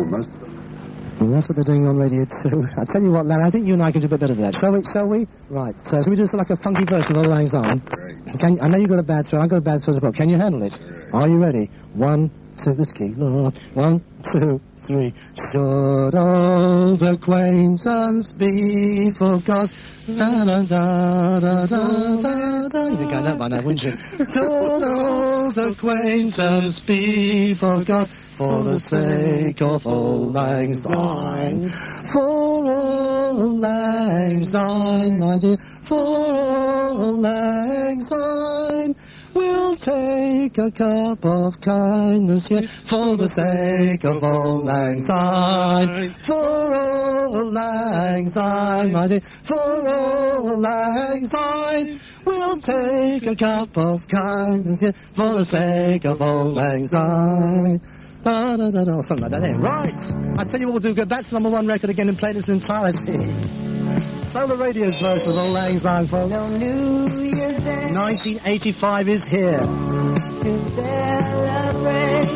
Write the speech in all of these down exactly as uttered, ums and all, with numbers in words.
most of them. And that's what they're doing on Radio two. I tell you what, Larry, I think you and I can do a bit better than that. Shall we? Shall we? Right. So, shall we do like a funky version of Auld Lang Syne? Great. Can, I know you've got a bad throat. I've got a bad throat as well. Can you handle it? Sure. Are you ready? One, two, this key. One, two, three. Should old acquaintance be forgot? Da da da da da da da. You'd think I know by now, wouldn't you? Should old acquaintance be forgot? For the sake of Auld Lang Syne, for Auld Lang Syne, my dear, for Auld Lang Syne, we'll take a cup of kindness here, for the sake of Auld Lang Syne, for Auld Lang Syne, my dear, for Auld Lang Syne, we'll take a cup of kindness here, for the sake of Auld Lang Syne. Da, da, da, da, or something like that. There. Right. I tell you what we'll do. Go back to number one record again and play this in entirety. Solar Radio's version of Auld Lang Syne, folks. No New Year's Day. nineteen eighty-five is here. To celebrate.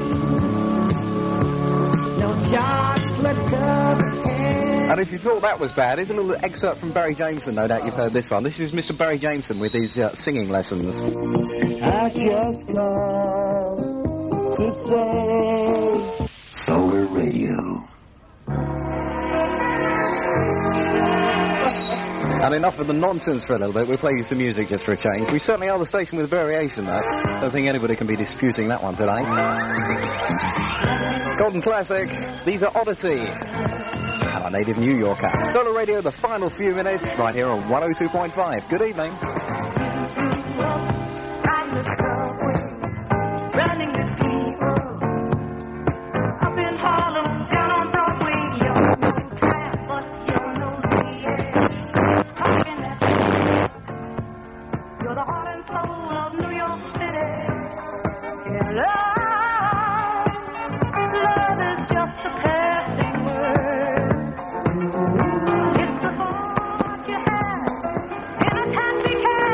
No chocolate cup. And if you thought that was bad, here's a little excerpt from Barry Jameson. No doubt you've heard this one. This is Mister Barry Jameson with his uh, singing lessons. I just called to say Solar Radio. And enough of the nonsense for a little bit. We'll play you some music just for a change. We certainly are the station with variation, though. Don't think anybody can be disputing that one today. Golden Classic. These are Odyssey. And our native New Yorker. Solar Radio, the final few minutes, right here on one oh two point five. Good evening. running with people up in Harlem, down on Broadway. You're no tramp, but you're no idiot. Talking that shit. You're the heart and soul of New York City. Yeah, love, love is just a passing word. It's the thought you have in a taxi cab.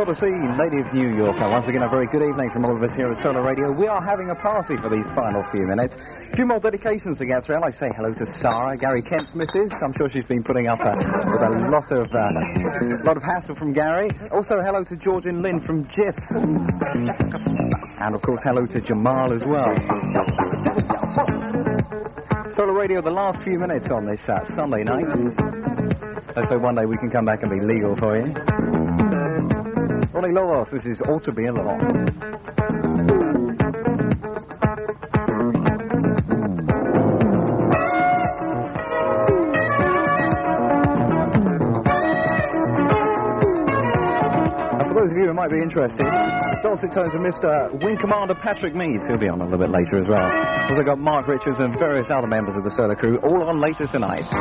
Odyssey, native New Yorker. Once again, a very good evening from all of us here at Solar Radio. We are having a party for these final few minutes. A few more dedications to get through. I'd like to say hello to Sarah, Gary Kent's missus. I'm sure she's been putting up uh, with a lot of uh, lot of hassle from Gary. Also, hello to George and Lynn from Jiffs. And, of course, hello to Jamal as well. Solar Radio, the last few minutes on this uh, Sunday night. Let's hope one day we can come back and be legal for you. Ronnie Lawrence, this is Ought to Be a Law. For those of you who might be interested, dulcet tones of Mister Wing Commander Patrick Meads. He'll be on a little bit later as well. Also got Mark Richards and various other members of the Solar crew, all on later tonight.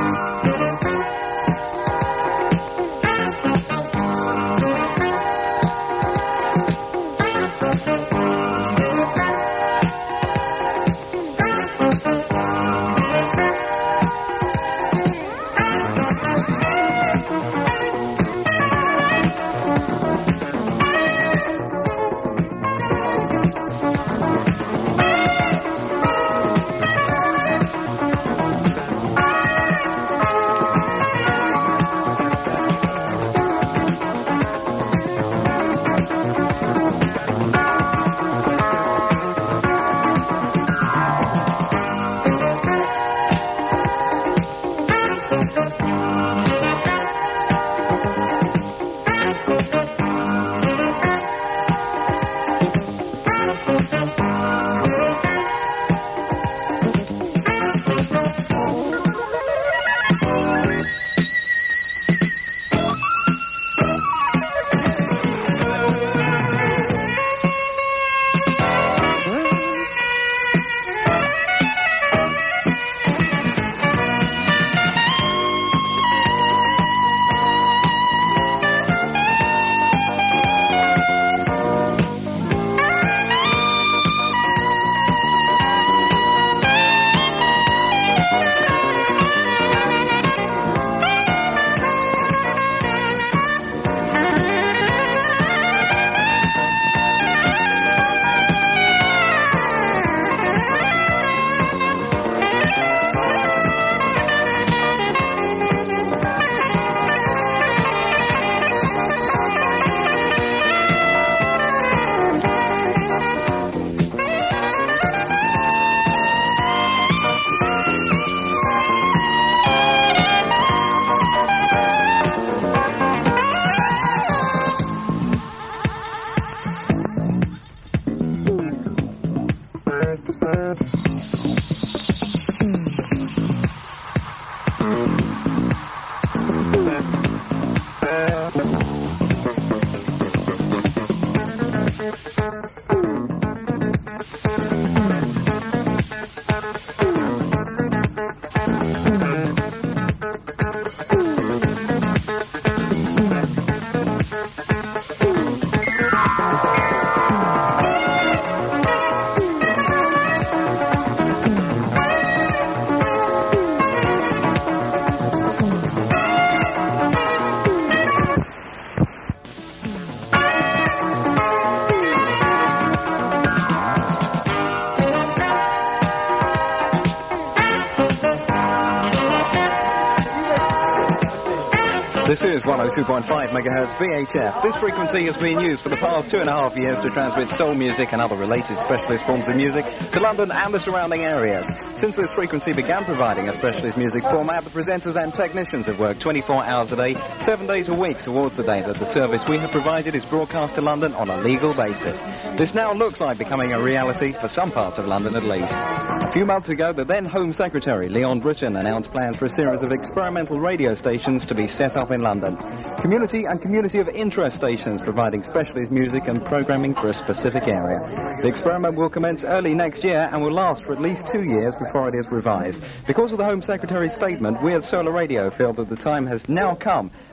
This is one oh two point five megahertz V H F. This frequency has been used for the past two and a half years to transmit soul music and other related specialist forms of music to London and the surrounding areas. Since this frequency began providing a specialist music format, the presenters and technicians have worked twenty-four hours a day, seven days a week towards the day that the service we have provided is broadcast to London on a legal basis. This now looks like becoming a reality for some parts of London at least. A few months ago, the then Home Secretary, Leon Britton, announced plans for a series of experimental radio stations to be set up in London. Community and community of interest stations providing specialist music and programming for a specific area. The experiment will commence early next year and will last for at least two years before it is revised. Because of the Home Secretary's statement, we at Solar Radio feel that the time has now come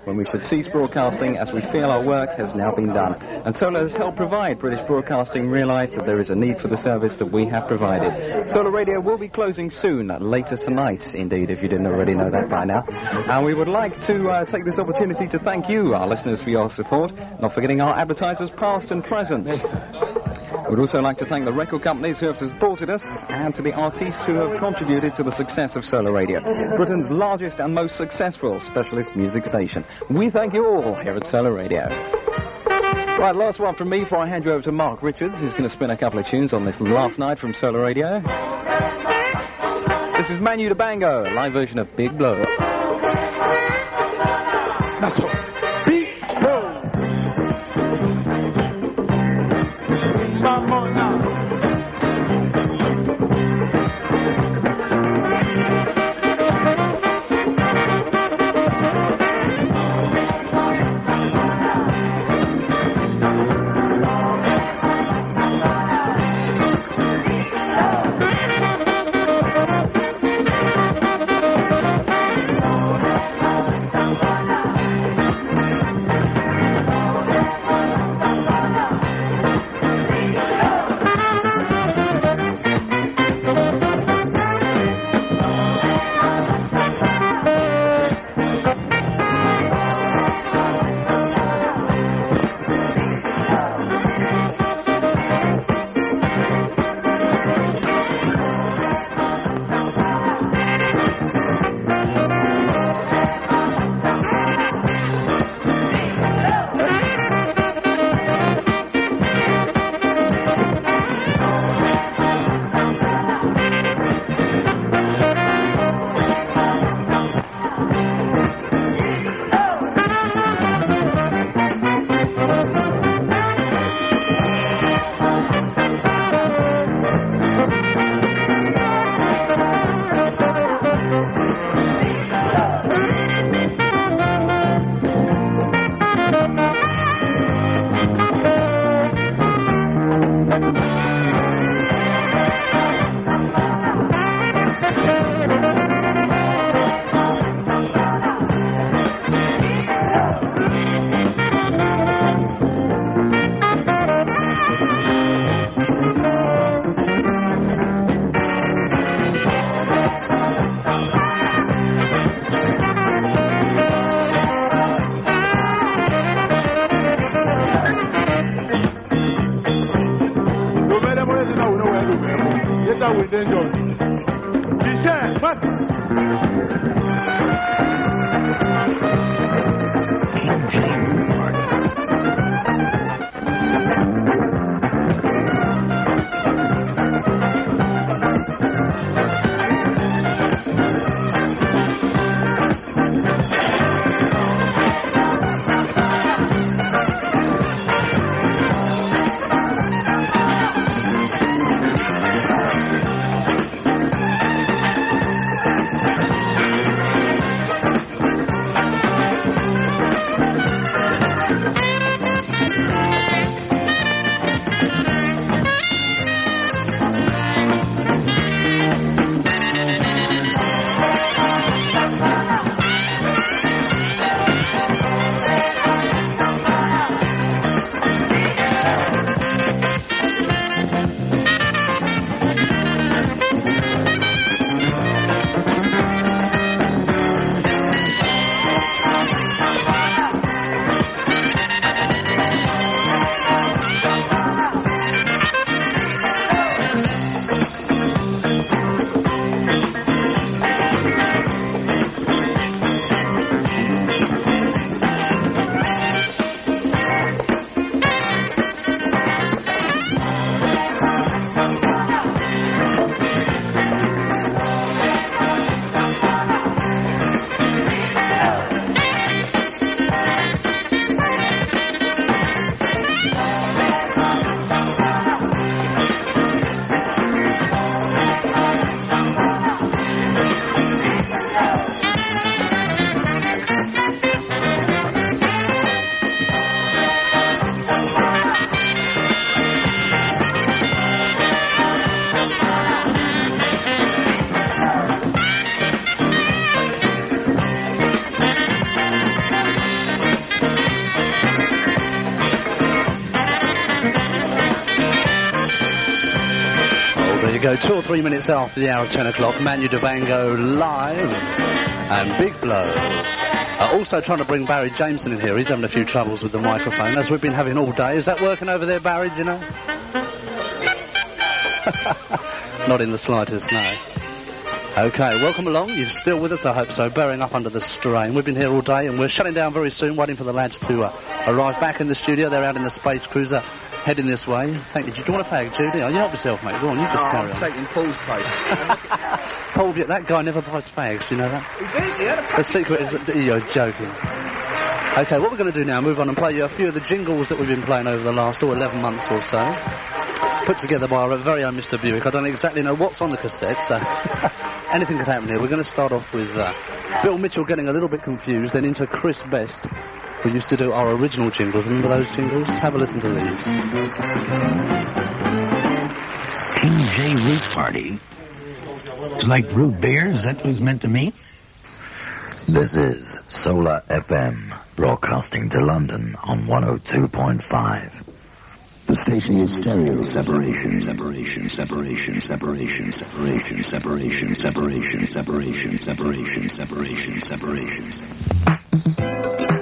when we should cease broadcasting as we feel our work has now been done. And Solar has helped provide British Broadcasting realise that there is a need for the service that we have provided. Solar Radio will be closing soon, later tonight, indeed, if you didn't already know that by now. And we would like to uh, take this opportunity to thank you, our listeners, for your support, not forgetting our advertisers past and present. Yes. We'd also like to thank the record companies who have supported us and to the artists who have contributed to the success of Solar Radio, Britain's largest and most successful specialist music station. We thank you all here at Solar Radio. Right, last one from me before I hand you over to Mark Richards, who's going to spin a couple of tunes on this last night from Solar Radio. This is Manu Dibango, a live version of Big Blow. That's all. Big Blow. Come on now. There you go, two or three minutes after the hour of ten o'clock, Manu Dibango live and Big Blow. Uh, also trying to bring Barry Jameson in here. He's having a few troubles with the microphone, as we've been having all day. Is that working over there, Barry, do you know? Not in the slightest, no. Okay, welcome along. You're still with us, I hope so, bearing up under the strain. We've been here all day and we're shutting down very soon, waiting for the lads to uh, arrive back in the studio. They're out in the Space Cruiser, heading this way. Thank you. Do you want a fag, Judy? Oh, you help yourself, mate. Go on, you just No, carry I'm on. taking Paul's place. Paul, that guy never buys fags, do you know that? He did, he had a The secret is that you're joking. Okay, what we're going to do now, move on and play you a few of the jingles that we've been playing over the last oh, eleven months or so. Put together by our very own Mister Buick. I don't exactly know what's on the cassette, so anything could happen here. We're going to start off with uh, Bill Mitchell getting a little bit confused, then into Chris Best, who used to do our original jingles. Remember those jingles? Have a listen to these. King J Root Party. It's like root beer? Is that what it's meant to mean? This is Solar F M, broadcasting to London on one oh two point five. The station is stereo separation, separation, separation, separation, separation, separation, separation, separation, separation, separation, separation.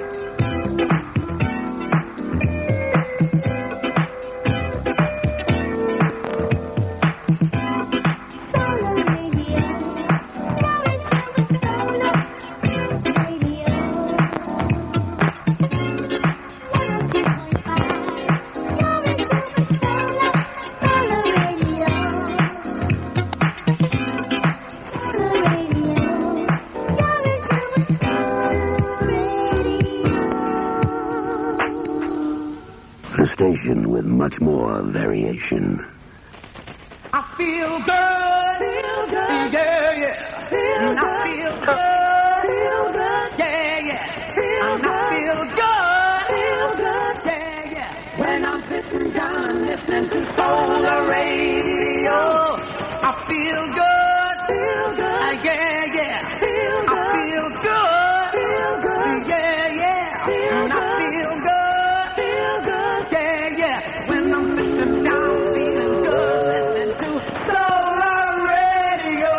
Station with much more variation. I feel good, feel good, yeah, yeah. Feel and I feel good, feel good, yeah, yeah. Feel and I feel good, feel good, yeah, yeah. When I'm sitting down listening to Solar Radio, I feel good, feel good, uh, yeah, yeah. Feel good, I feel good, feel good, yeah, yeah. Feel and I feel good, feel good, yeah, yeah. When I'm sitting down feeling good, listening to Solar Radio.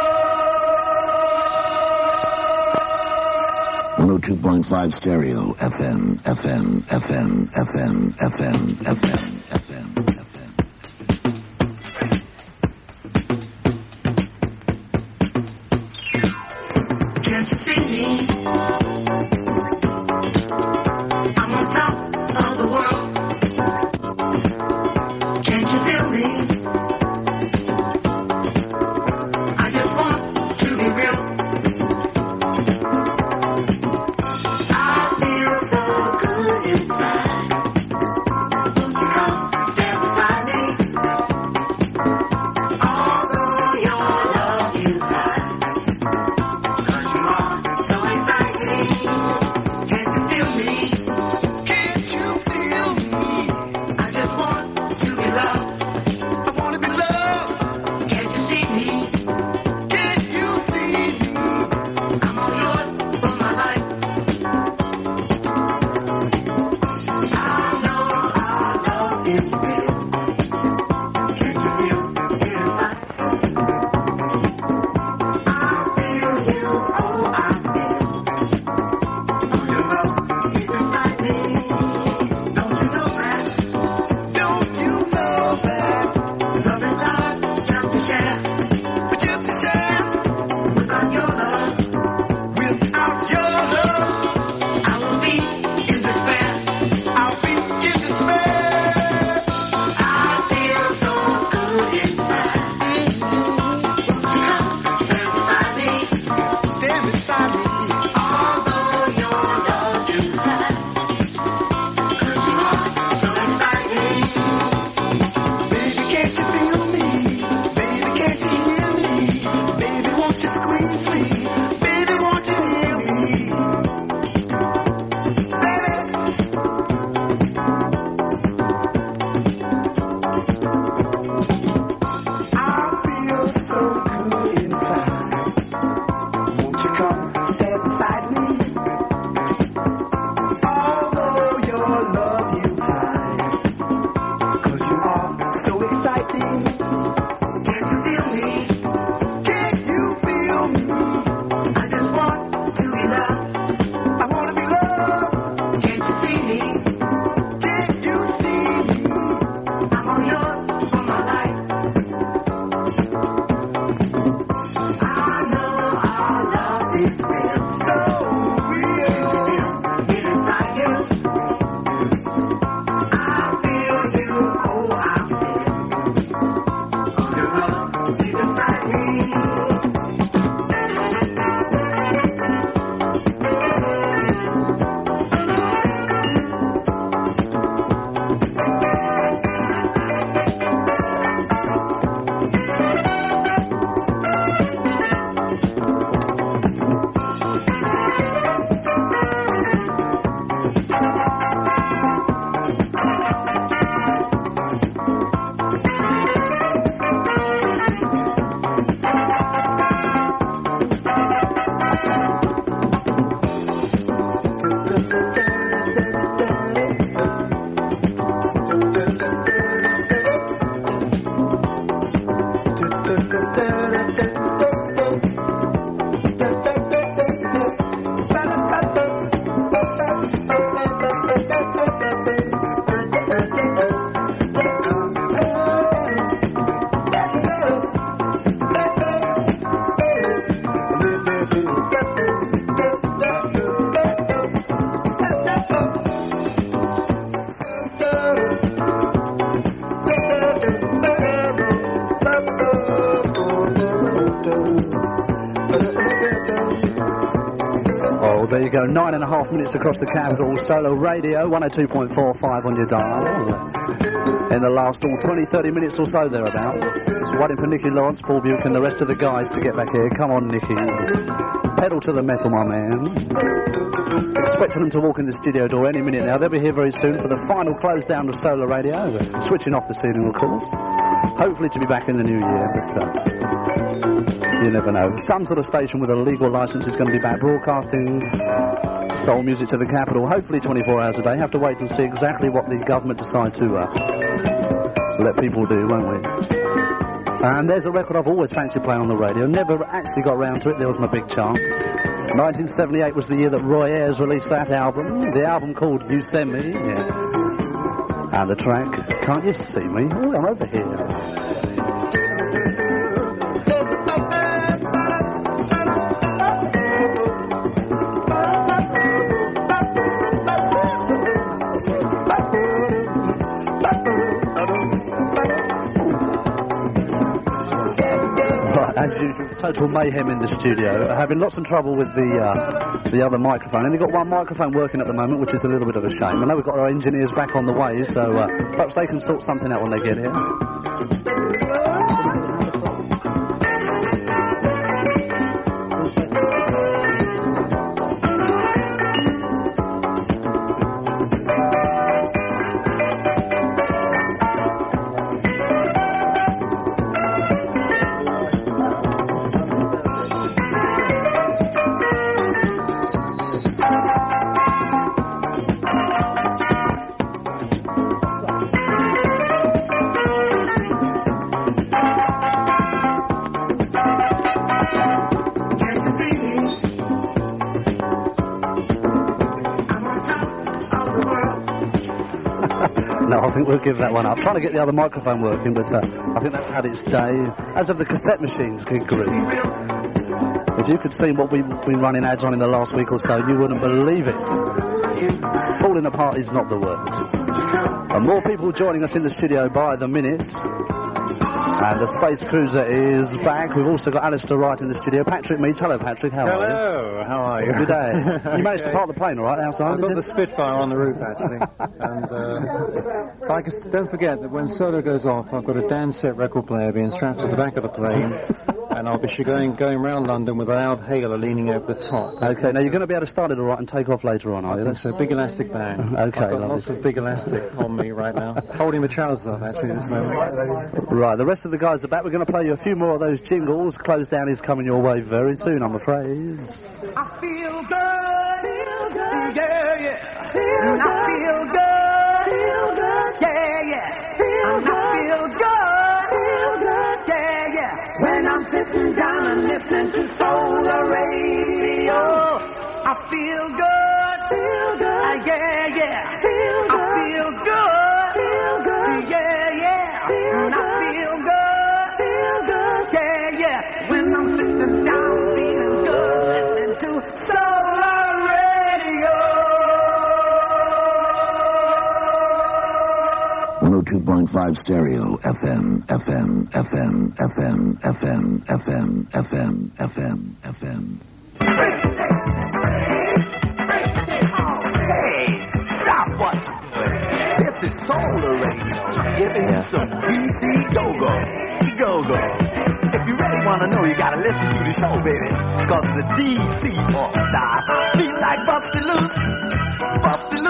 one oh two point five stereo, F M, F M, F M, F M, F M, F M, F M, F M. Can't you see me? I'm on top of the world. Can't you feel me? I just want to be real. I feel so good inside. Won't you come stand There you go, nine and a half minutes across the capital. Solo Radio, one oh two point four five on your dial. In the last all twenty, thirty minutes or so thereabouts. Waiting for Nicky Lawrence, Paul Buke and the rest of the guys to get back here. Come on, Nicky. Pedal to the metal, my man. Expecting them to walk in the studio door any minute now. They'll be here very soon for the final close down of Solar Radio. We're switching off this evening, of course. Hopefully to be back in the new year, but... Uh, you never know. Some sort of station with a legal licence is going to be back broadcasting soul music to the capital, hopefully twenty-four hours a day. Have to wait and see exactly what the government decide to uh, let people do, won't we? And there's a record I've always fancied playing on the radio. Never actually got round to it. There was my big chance. nineteen seventy-eight was the year that Roy Ayers released that album. The album called You Send Me. Yeah. And the track, Can't You See Me? Oh, I'm over here. As usual, total mayhem in the studio. Having lots of trouble with the uh, the other microphone. Only got one microphone working at the moment, which is a little bit of a shame. I know we've got our engineers back on the way, so uh, perhaps they can sort something out when they get here. We'll give that one up. Trying to get the other microphone working, but uh, I think that's had its day. As of the cassette machines, good grief. If you could see what we've been running ads on in the last week or so, you wouldn't believe it. Falling apart is not the word. And more people joining us in the studio by the minute. And the Space Cruiser is back. We've also got Alistair Wright in the studio. Patrick Meads. Hello, Patrick. How Hello. are you? Hello. How are you? Good day. You managed Okay. to park the plane all right outside? I've got did the you? Spitfire on the roof, actually. and uh, like, I s- don't forget that when solo goes off, I've got a Dan set record player being strapped to the back of the plane, and I'll be sh- going going around London with a loud hailer leaning over the top. Okay, now you're going to be able to start it all right and take off later on, are you? I think so. Big elastic bag. Okay, I've got lovely. lots of big elastic on me right now. Holding the trousers up, actually, at this moment. Right, the rest of the guys are back. We're going to play you a few more of those jingles. Close down is coming your way very soon, I'm afraid. I feel good, feel good, yeah, yeah. Feel I feel good, feel good, yeah, yeah. Feel and I feel good, feel good, yeah, yeah. When I'm sitting down and listening to Solar Radio, I feel good, feel good, uh, yeah, yeah. Feel good, I feel good, feel good, yeah, yeah. Feel and I feel good, feel good, yeah, yeah. When I'm sitting down feeling good, listening to Solar Radio. one oh two point five stereo, F M, F M, F M, F M, F M, F M, F M, F M, F M. Hey, stop what you're doing. This is Solar Radio, giving you some D C go-go. Go-go. If you really want to know, you gotta listen to the show, baby. Cause the D C All-Stars feel like busted loose. Busted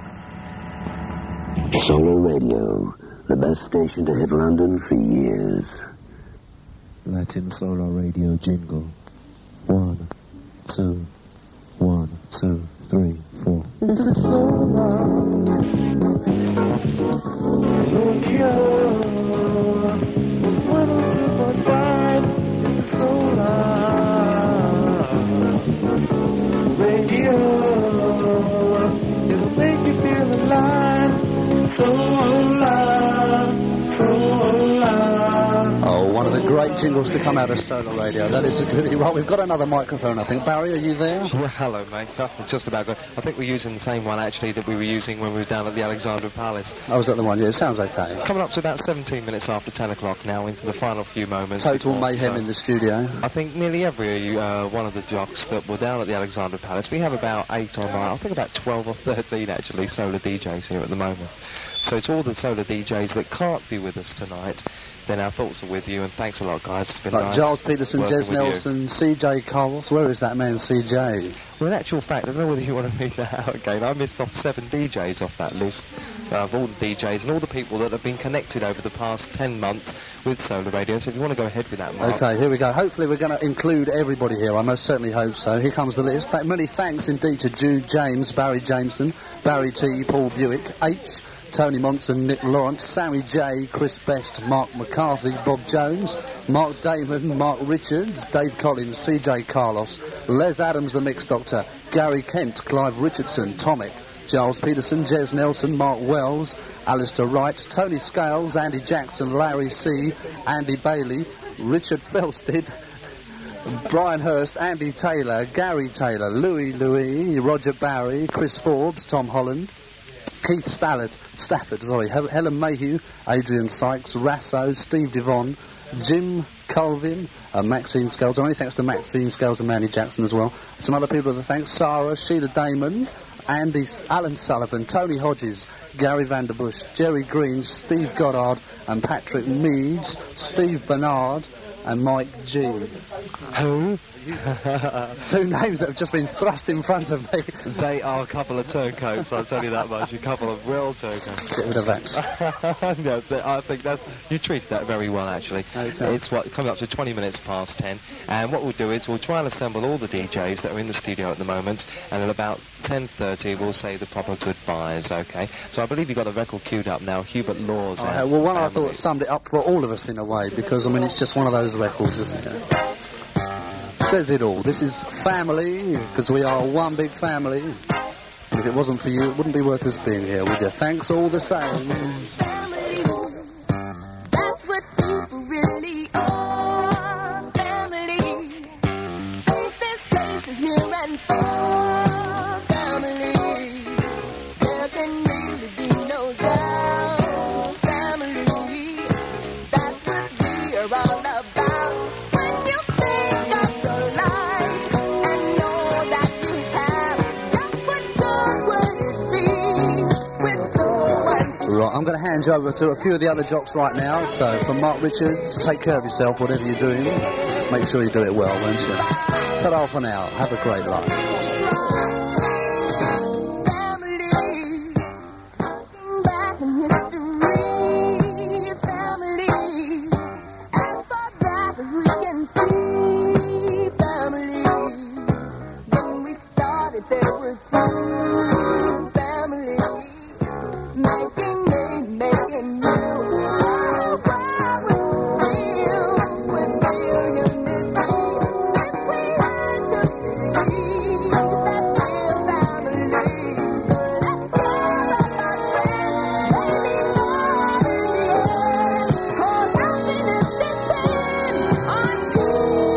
loose. Solar Radio, the best station to hit London for years. Latin Solar Radio jingle. One, two, one, two, three, four. This is Solar Radio. one oh two point five Great jingles to come out of Solar Radio. That is a goodie. Right, we've got another microphone, I think. Barry, are you there? Well, hello, mate. Just about good. I think we're using the same one, actually, that we were using when we were down at the Alexandra Palace. Oh, was that the one? Yeah, it sounds okay. Coming up to about seventeen minutes after ten o'clock now, into the final few moments. Total before, mayhem so in the studio. I think nearly every uh, one of the jocks that were down at the Alexandra Palace, we have about eight or nine, I think about twelve or thirteen, actually, solar D Js here at the moment. So to all the solar D Js that can't be with us tonight, then our thoughts are with you, and thanks a lot, guys. It's been like nice. Giles Peterson, working Jez with you. Nelson, C J Carlos. Where is that man, C J? Well, in actual fact, I don't know whether you want to read that out again. I missed off seven D Js off that list uh, of all the D Js and all the people that have been connected over the past ten months with Solar Radio. So if you want to go ahead with that, Mark. Okay, here we go. Hopefully we're going to include everybody here. I most certainly hope so. Here comes the list. Th- many thanks indeed to Jude James, Barry Jameson, Barry T, Paul Buick, H, Tony Monson, Nick Lawrence, Sammy J, Chris Best, Mark McCarthy, Bob Jones, Mark Damon, Mark Richards, Dave Collins, C J Carlos, Les Adams, the Mix Doctor, Gary Kent, Clive Richardson, Tomic, Giles Peterson, Jez Nelson, Mark Wells, Alistair Wright, Tony Scales, Andy Jackson, Larry C, Andy Bailey, Richard Felsted, Brian Hurst, Andy Taylor, Gary Taylor, Louis Louis, Roger Barry, Chris Forbes, Tom Holland, Keith Stallard, Stafford, sorry, Hel- Helen Mayhew, Adrian Sykes, Rasso, Steve Devon, Jim Colvin, uh, Maxine Scales. Only thanks to Maxine Scales and Manny Jackson as well. Some other people that thanks: Sarah, Sheila Damon, Andy, Alan Sullivan, Tony Hodges, Gary Vanderbush, Jerry Green, Steve Goddard, and Patrick Meads, Steve Bernard, and Mike G. Who? Two names that have just been thrust in front of me. They are a couple of turncoats, I'll tell you that much. A couple of real turncoats. Get rid of that. No, th- I think that's... You treated that very well, actually. Okay. It's what coming up to twenty minutes past ten. And what we'll do is we'll try and assemble all the D Js that are in the studio at the moment. And at about ten thirty, we'll say the proper goodbyes, okay? So I believe you've got a record queued up now. Hubert Law's. Uh, well, one I thought summed it up for all of us in a way, because, I mean, it's just one of those records, isn't it? Says it all. This is family, because we are one big family. And if it wasn't for you, it wouldn't be worth us being here, would you? Thanks all the same. Family, that's what people really are. Family, safest places near and far. Family, there can really be no doubt. Family, that's what we are all about. When you think of your life and know that you have just what God would it be with no one to Right, I'm going to hand you over to a few of the other jocks right now. So, from Mark Richards, take care of yourself, whatever you're doing. Make sure you do it well, won't you? Ta-da for now. Have a great life. family. Looking back in history, family. As far back as we can see, family. When we started, there were two families making me, making you. Oh, why would we feel with real unity if we had just believed that real family? Let's gather our friends, maybe more in the end, 'cause happiness depends on you.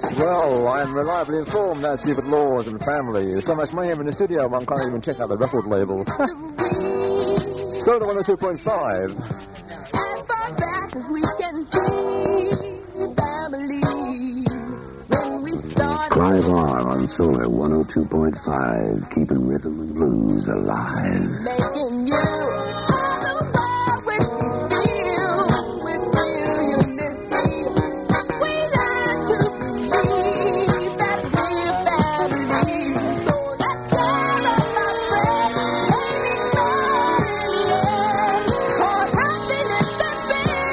Well, I'm reliably informed that Stupid Laws and Family. So much mayhem in the studio, one can't even check out the record label. Soda one oh two point five. As far back as we can see, family, when we started. Clive R on Solar one oh two point five, keeping rhythm and blues alive. Making you all the world with me feel, with real unity. We learn to believe that we're family. So let's gather our friends, cause happiness that's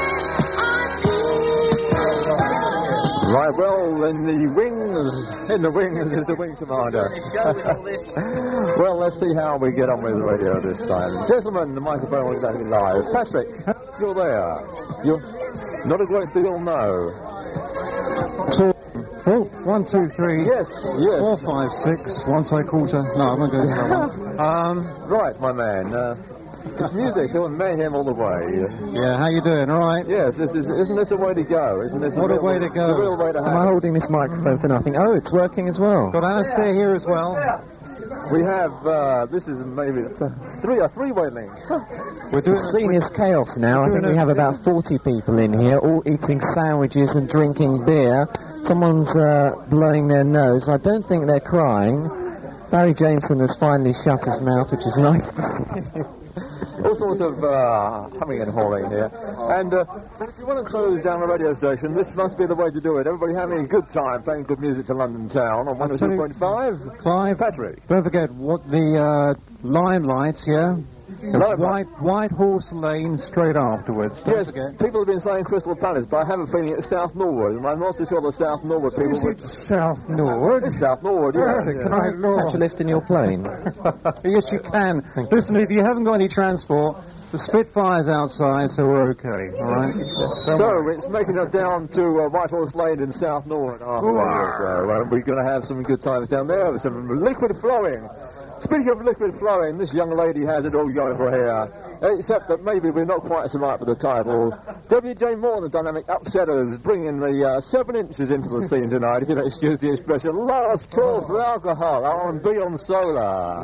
been our Right, well, in the wings, in the wings is the wing commander. Well, let's see how we get on with the radio this time. Gentlemen, the microphone is going to be live. Patrick, you're there. You're not a great deal, no. Two, oh, one, two, three. Yes, yes. Four, five, six. One side quarter. No, I'm not going to do that one. Um, right, my man. Uh, it's music and mayhem all the way. Yeah, how you doing? All right? Yes, this is, isn't this a way to go? Isn't this What a, a real, way to go. The real way to have Am I it? holding this microphone for nothing? Oh, it's working as well. Got Alistair here as well. We have, uh, this is maybe a three, a three-way link. We're doing the scene is chaos now. I think we have about forty people in here, all eating sandwiches and drinking beer. Someone's uh, blowing their nose. I don't think they're crying. Barry Jameson has finally shut his mouth, which is nice. All sorts of uh, humming and hawing here. And uh, if you want to close down the radio station, this must be the way to do it. Everybody having a good time playing good music to London town on one oh two point five. Clive, Patrick. Don't forget what the uh, limelights, yeah? Limelight. White, White Horse Lane straight afterwards. Don't Yes, forget. people have been saying Crystal Palace, but I have a feeling it's South Norwood, and I'm not so sure the South Norwood people would... South Norwood. It's South Norwood, yes. Yes, yeah. can I Catch a lift in your plane. Yes, you can. Listen, if you haven't got any transport, the Spitfire's outside, so we're okay, all right? So it's making it down to uh, White Horse Lane in South Norwood. Oh, so, uh, we're going to have some good times down there with some liquid flowing. Speaking of liquid flowing, this young lady has it all going for her. Except that maybe we're not quite so right with the title. W J Moore, the Dynamic Upsetters, bringing the uh, seven inches into the scene tonight, if you'll excuse the expression. Last call for alcohol, R and B on Solar.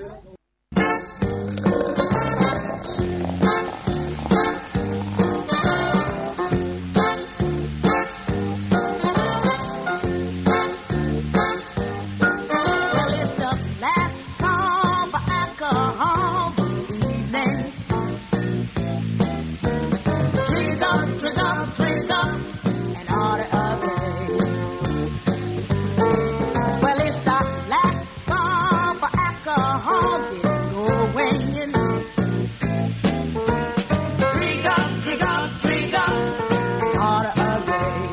Well, it's the last call for alcohol this evening. Drink up, drink up, drink up, and order again. Well, it's the last call for alcohol. Get going. Drink up, drink up, drink up, and order again.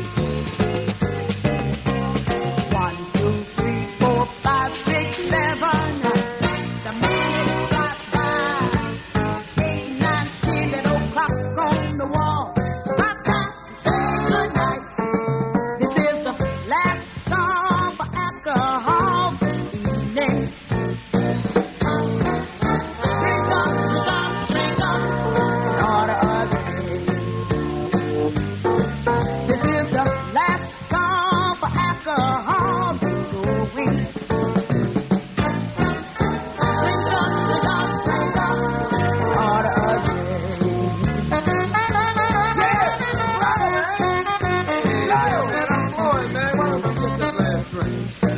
One, two, three, four, five, six, seven. The minute flies by. Eight, nine, ten, that old clock on the wall. I've got to say goodnight. This is the last call for alcohol this evening. Drink up, drink up, drink up, and order again. This is the last call for alcohol. Get going. Drink up, drink up, drink up, and order again. Yeah, brother, man. Lyle, man, I'm bored, man. Why don't you get this last drink?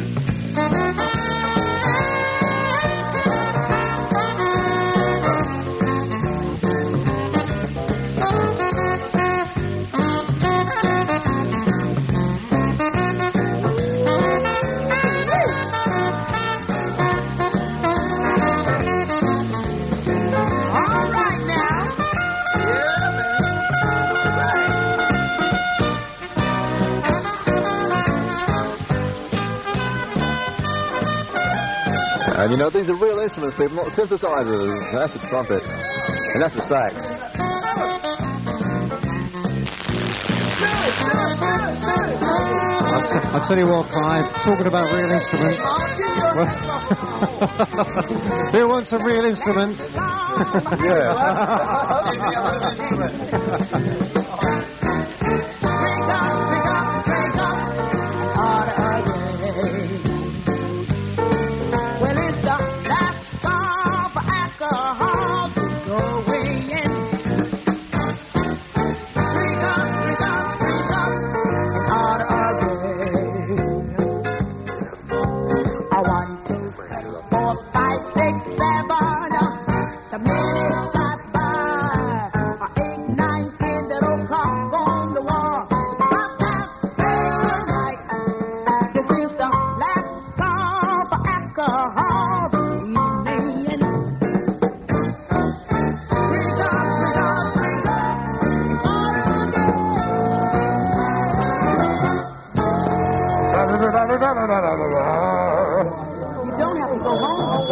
All right now. Yeah, man. Right. And you know, these are real instruments, people, not synthesizers. That's a trumpet. And that's a sax. I'll, t- I'll tell you what, Clive, talking about real instruments. Who wants some real instruments? Yes. Drink up, drink up, drink up, The minute flies by. Eight, nine, ten, that old clock on the wall. It's about time to say goodnight. This is the last call for alcohol this evening. Drink up, drink up, drink up. You don't have to go home.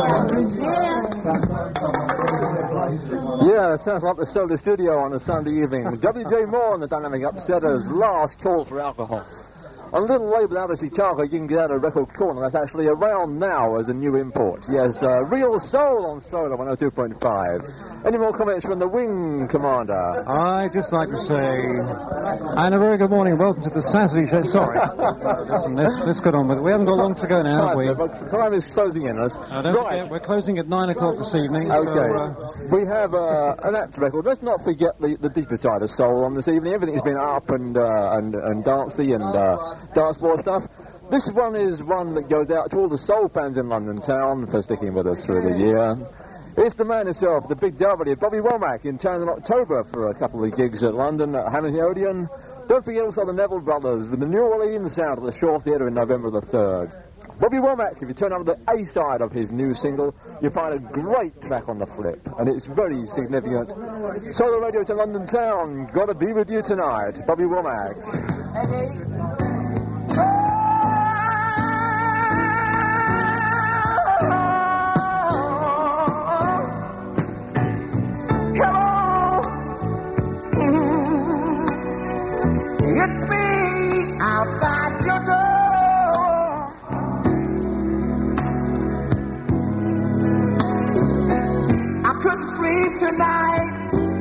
Yeah, it sounds like the Solar Studio on a Sunday evening. W J Moore and the Dynamic Upsetters, last call for alcohol. On a little label out of Chicago, you can get out a record corner that's actually around now as a new import. Yes, uh, Real Soul on Solar one oh two point five. Any more comments from the Wing Commander? I'd just like to say, and a very good morning, welcome to the Saturday show. Sorry. Listen, let's, let's get on with it. We haven't got long to go now, have we? But time is closing in on us. Uh, don't right. forget, we're closing at nine o'clock this evening. Okay. So, uh, we have uh, an act record. Let's not forget the, the deeper side of soul on this evening. Everything's been up and uh, and, and dancey and uh, dance floor stuff. This one is one that goes out to all the soul fans in London town for sticking with us through the year. It's the man himself, the big W, Bobby Womack, in town in October for a couple of gigs at London at Hamilton Odeon. Don't forget also the Neville Brothers with the New Orleans sound at the Shaw Theatre in November the third. Bobby Womack, if you turn on the A side of his new single, you'll find a great track on the flip, and it's very significant. Solar Radio to London town, gotta be with you tonight. Bobby Womack. It's me outside your door. I couldn't sleep tonight.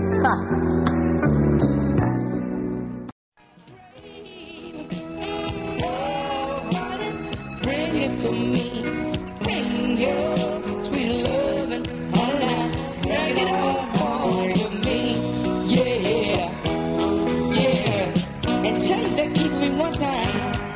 Bring it to me. Bring your sweet loving all night. Bring it all home to me. Yeah. And change that key for me one time.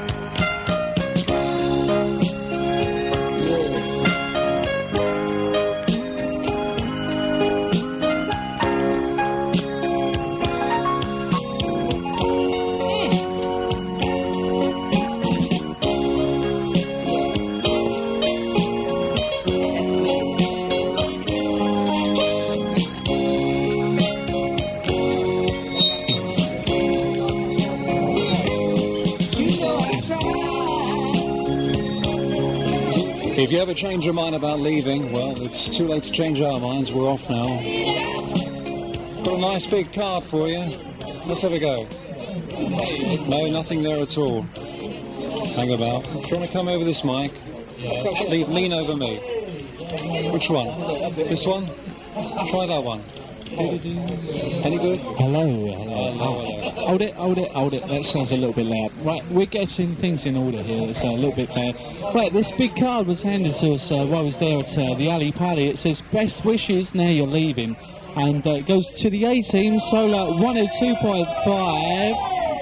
if you ever change your mind about leaving, well, it's too late to change our minds. We're off now. Got a nice big card for you. Let's have a go. No, nothing there at all. Hang about. If you want to come over this mic, lean, lean over me. Which one? This one? Try that one. Any good? Hello, hello. Oh, hold it, hold it, hold it. That sounds a little bit loud. Right, we're getting things in order here. It's a little bit bad. Right, this big card was handed to us uh, while I was there at uh, the Ali Pali. It says, best wishes, now you're leaving. And uh, it goes to the A-Team, Solar one oh two point five.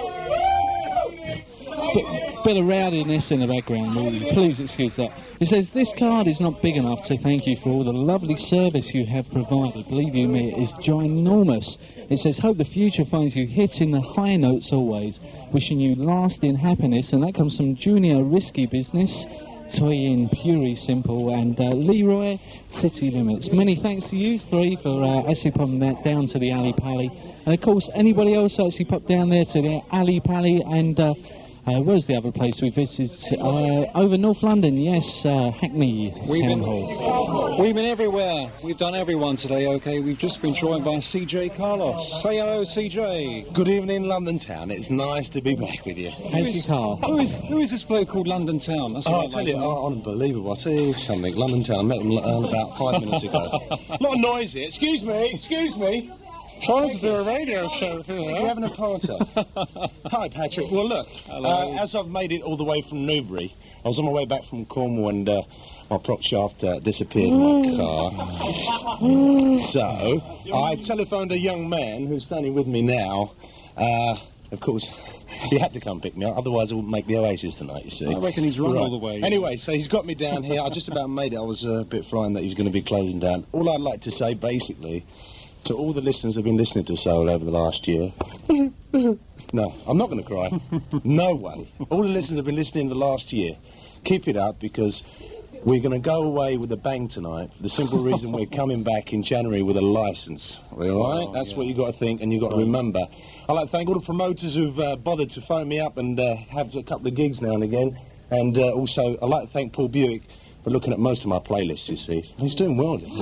Bit, bit of rowdiness in the background, really. Please excuse that. It says, this card is not big enough to thank you for all the lovely service you have provided. Believe you me, it is ginormous. It says, hope the future finds you hitting the high notes always. Wishing you lasting happiness. And that comes from Junior Risky Business, Toyin Puri Simple, and uh, Leroy City Limits. Many thanks to you three for uh, actually popping that down to the Ali Pali. And of course, anybody else actually popped down there to the Ali Pali and... Uh, Uh, where's the other place we visited? Uh, over North London, yes, uh, Hackney we've Town been, Hall. We've been everywhere. We've done everyone today, OK? We've just been joined by C J Carlos. Say hello, C J. Good evening, London Town. It's nice to be back with you. How's your car? Who is, who is this bloke called London Town? That's Oh, what I'll I'd tell like you, to know. oh, unbelievable. I'll tell you something. London Town, I met them uh, about five minutes ago. Not noisy. Excuse me, excuse me. Trying to do a radio show here. You're having a party. Hi, Patrick. Well, look, uh, as I've made it all the way from Newbury, I was on my way back from Cornwall and uh, my prop shaft uh, disappeared in my car. So, I telephoned a young man who's standing with me now. Uh, of course, He had to come pick me up, otherwise I wouldn't make the Oasis tonight, you see. I reckon he's run Right. all the way. Anyway, so he's got me down here. I just about made it. I was uh, a bit flying that he was going to be closing down. All I'd like to say, basically, to all the listeners who've been listening to Soul over the last year... No, I'm not going to cry. No way. All the listeners have been listening the last year. Keep it up, because we're going to go away with a bang tonight for the simple reason we're coming back in January with a licence. All right? Oh, That's yeah. what you've got to think, and you've got to remember. I'd like to thank all the promoters who've uh, bothered to phone me up and uh, have a couple of gigs now and again. And uh, also, I'd like to thank Paul Buick for looking at most of my playlists, you see. He's doing well, that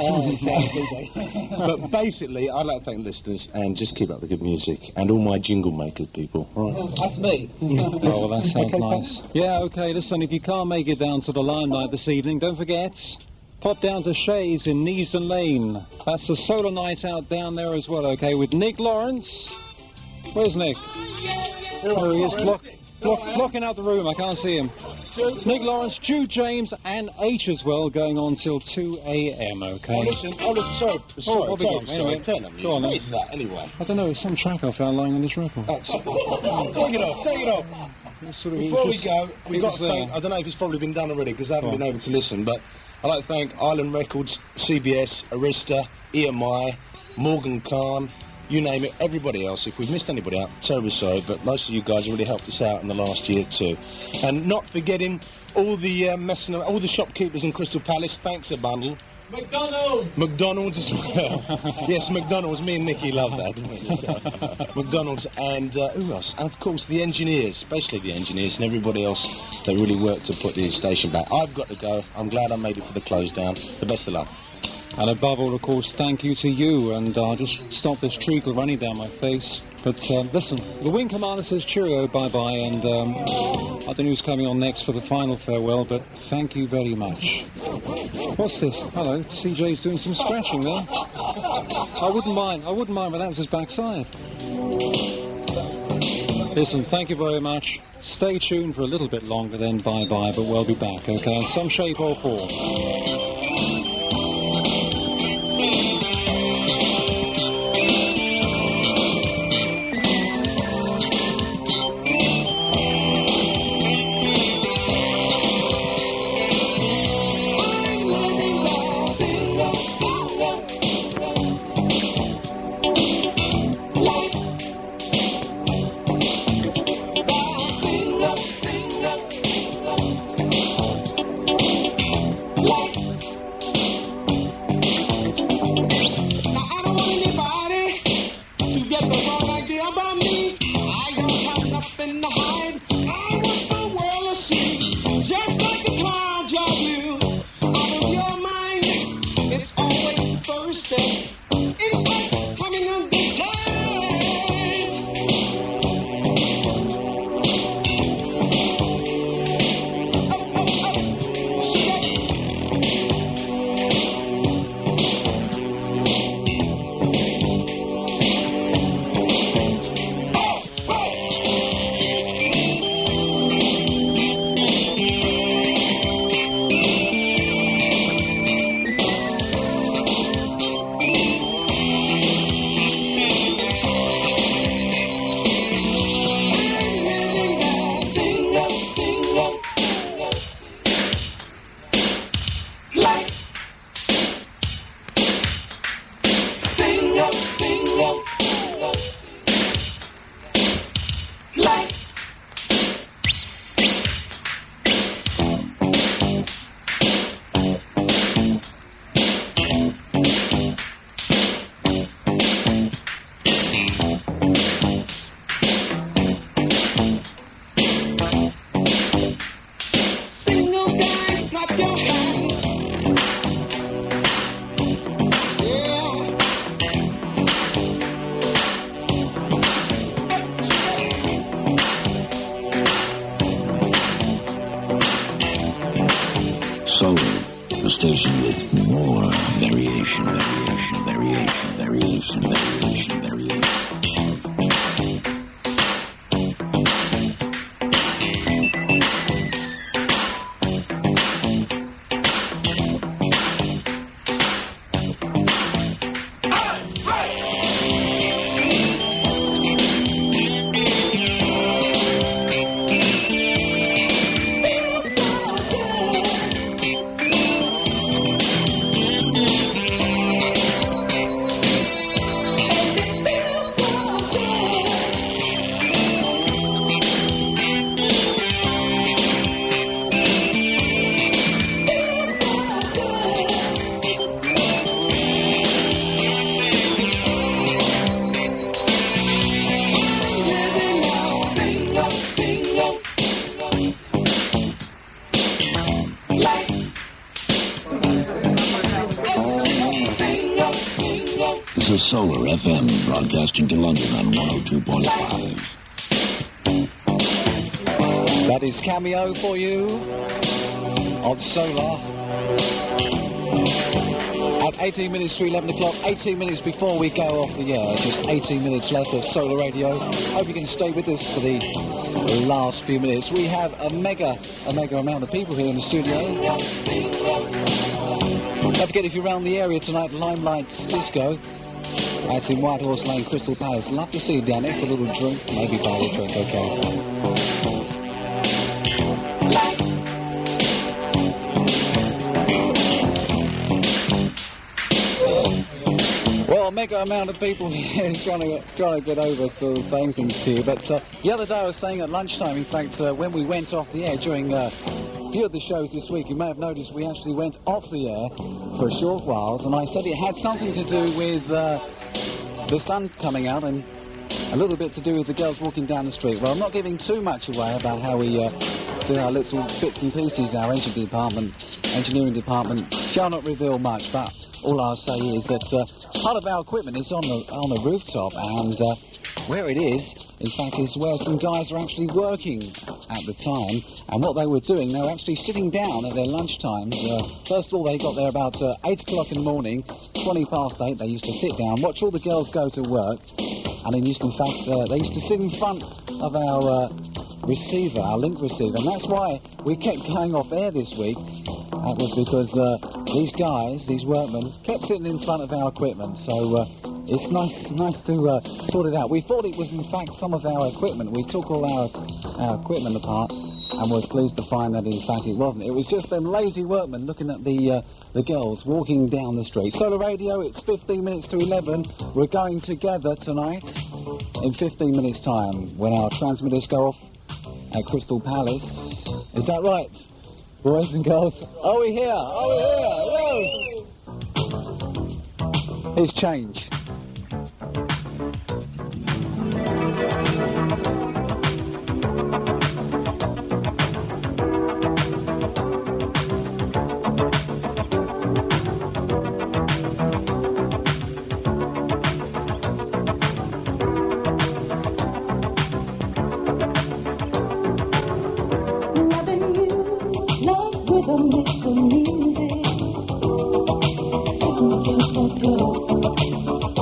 boy. But basically, I'd like to thank listeners and just keep up the good music. And all my jingle makers, people. All right? That's me. Oh, well, that sounds nice. Yeah, okay, listen, if you can't make it down to the Limelight this evening, don't forget, pop down to Shays in Neasden Lane. That's a solar night out down there as well, okay, with Nick Lawrence. Where's Nick? There he is, block, block, blocking out the room, I can't see him. Nick Lawrence, Jude James, and H as well, going on till two a m, okay? Oh, listen, oh, listen, sorry, sorry, what have we sorry, got? sorry, Anyway, turn on you. go on, What then. is that, anyway? I don't know, it's some track I found lying on this record. Oh, so- take it off, take it off. Sort of Before we just- go, we've it got was to thank, there. I don't know if it's probably been done already because I haven't Go on. been able to listen, but I'd like to thank Island Records, C B S, Arista, E M I, Morgan Khan, you name it, everybody else. If we've missed anybody out, terribly sorry, but most of you guys have really helped us out in the last year too. And not forgetting all the uh, messing around, all the shopkeepers in Crystal Palace, thanks a bundle. McDonald's! McDonald's as well. Yes, McDonald's. Me and Nicky love that. McDonald's and uh, who else? And of course the engineers, especially the engineers and everybody else that really worked to put the station back. I've got to go. I'm glad I made it for the close down. The best of luck. And above all, of course, thank you to you, and I'll just stop this treacle running down my face. But uh, listen, the Wing Commander says cheerio, bye-bye, and um, I don't know who's coming on next for the final farewell, but thank you very much. What's this? Hello, C J's doing some scratching there. I wouldn't mind, I wouldn't mind, but that was his backside. Listen, thank you very much. Stay tuned for a little bit longer, then bye-bye, but we'll be back, okay, in some shape or form. The station with more variation, variation, variation, variation, variation, variation. This is Solar F M, broadcasting to London on one oh two point five. That is Cameo for you on Solar. At eighteen minutes to eleven o'clock, eighteen minutes before we go off the air, just eighteen minutes left of Solar Radio. Hope you can stay with us for the last few minutes. We have a mega, a mega amount of people here in the studio. Don't forget, if you're around the area tonight, Limelight Disco. That's in White Horse Lane, Crystal Palace. Love to see you down there for a little drink, maybe buy a drink, okay. Well, a mega amount of people here trying to, trying to get over to saying things to you. But uh, the other day I was saying at lunchtime, in fact, uh, when we went off the air during uh, a few of the shows this week, you may have noticed we actually went off the air for a short while, and I said it had something to do with uh, the sun coming out and a little bit to do with the girls walking down the street. Well, I'm not giving too much away about how we uh, do our little bits and pieces. Our engineering department, engineering department shall not reveal much, but all I'll say is that uh, part of our equipment is on the on the rooftop, and uh, where it is, in fact, is where some guys are actually working at the time. And what they were doing, they were actually sitting down at their lunchtime. Uh, first of all, they got there about uh, eight o'clock in the morning, twenty past eight. They used to sit down, watch all the girls go to work, and then used, in fact, uh, they used to sit in front of our uh, receiver, our link receiver, and that's why we kept going off air this week. That was because uh, these guys, these workmen, kept sitting in front of our equipment. So uh, it's nice, nice to uh, sort it out. We thought it was, in fact, some of our equipment. We took all our, our equipment apart and was pleased to find that, in fact, it wasn't. It was just them lazy workmen looking at the uh, the girls walking down the street. Solar Radio, it's fifteen minutes to eleven. We're going together tonight in fifteen minutes' time when our transmitters go off at Crystal Palace. Is that right? Boys and girls, are we here? Are we here? Yes! Here's Change. Mister Music, sing beautiful girl.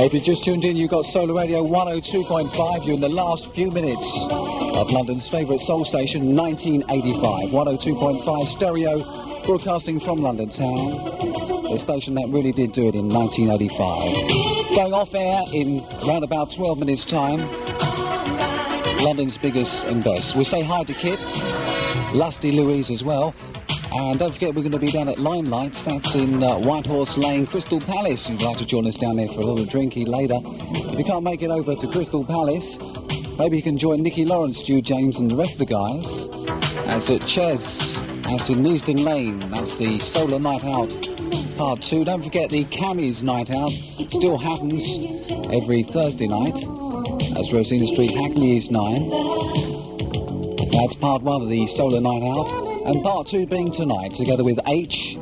If you just tuned in, you've got Solar Radio one oh two point five. You're in the last few minutes of London's favourite soul station, nineteen eighty-five. one oh two point five stereo, broadcasting from London town. The station that really did do it in nineteen eighty-five. Going off air in around about twelve minutes' time. London's biggest and best. We say hi to Kit, Lusty Louise as well. And don't forget, we're going to be down at Limelights. That's in uh, Whitehorse Lane, Crystal Palace. If you'd like to join us down there for a little drinky later. If you can't make it over to Crystal Palace, maybe you can join Nicky Lawrence, Stu James and the rest of the guys. That's at Ches. That's in Neasden Lane. That's the Solar Night Out Part two. Don't forget the Cammy's Night Out. Still happens every Thursday night. That's Rosina Street, Hackney East nine. That's part one of the Solar Night Out. And part two being tonight, together with H.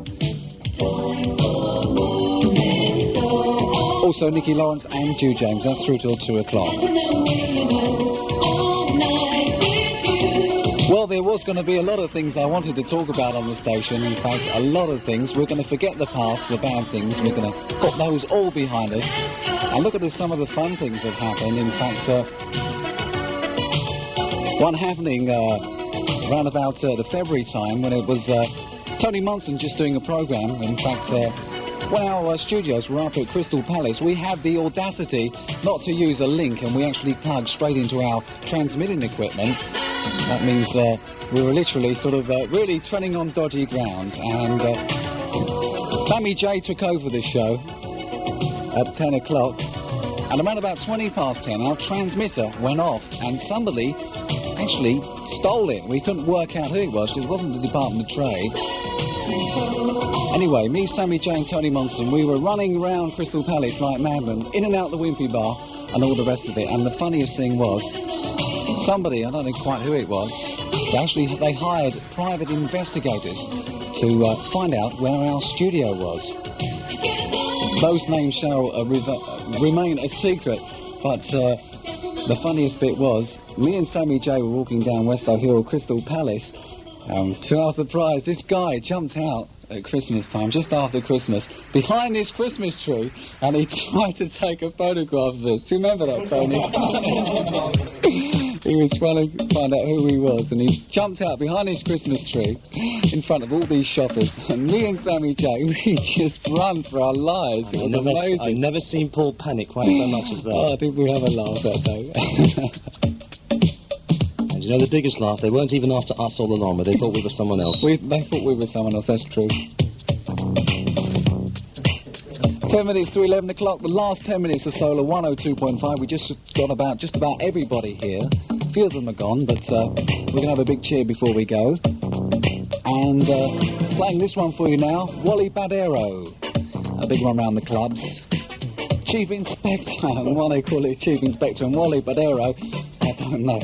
Also Nicky Lawrence and Stu James. That's through till two o'clock. Well, there was going to be a lot of things I wanted to talk about on the station. In fact, a lot of things. We're going to forget the past, the bad things. We're going to put those all behind us. And look at this, some of the fun things that happened. In fact, uh, one happening uh, around about uh, the February time when it was uh, Tony Monson just doing a programme. In fact, uh, when our uh, studios were up at Crystal Palace, we had the audacity not to use a link, and we actually plugged straight into our transmitting equipment. That means uh, we were literally sort of uh, really treading on dodgy grounds. And uh, Sammy J took over the show at ten o'clock. And around about twenty past ten, our transmitter went off, and somebody actually stole it. We couldn't work out who it was. It wasn't the Department of Trade. Anyway, me, Sammy J and Tony Monson, we were running around Crystal Palace like madmen, in and out the Wimpy Bar and all the rest of it. And the funniest thing was, somebody, I don't know quite who it was, they actually they hired private investigators to uh, find out where our studio was. Those names shall uh, re- remain a secret, but uh, the funniest bit was, me and Sammy J were walking down Westow Hill, Crystal Palace. Um, to our surprise, this guy jumped out at Christmas time, just after Christmas, behind this Christmas tree, and he tried to take a photograph of us. Do you remember that, Tony? He was trying to find out who he was, and he jumped out behind his Christmas tree in front of all these shoppers. And me and Sammy J, we just run for our lives. It was I've never, amazing. I've never seen Paul panic quite so much as that. Oh, I think we have a laugh that day. And you know the biggest laugh? They weren't even after us all along, but they thought we were someone else. We, they thought we were someone else, that's true. Ten minutes to eleven o'clock, the last ten minutes of Solar one oh two point five. We just got about just about everybody here. A few of them are gone, but uh, we're going to have a big cheer before we go. And uh, playing this one for you now, Wally Badero. A big one round the clubs. Chief Inspector, and why they call it Chief Inspector and Wally Badero, I don't know.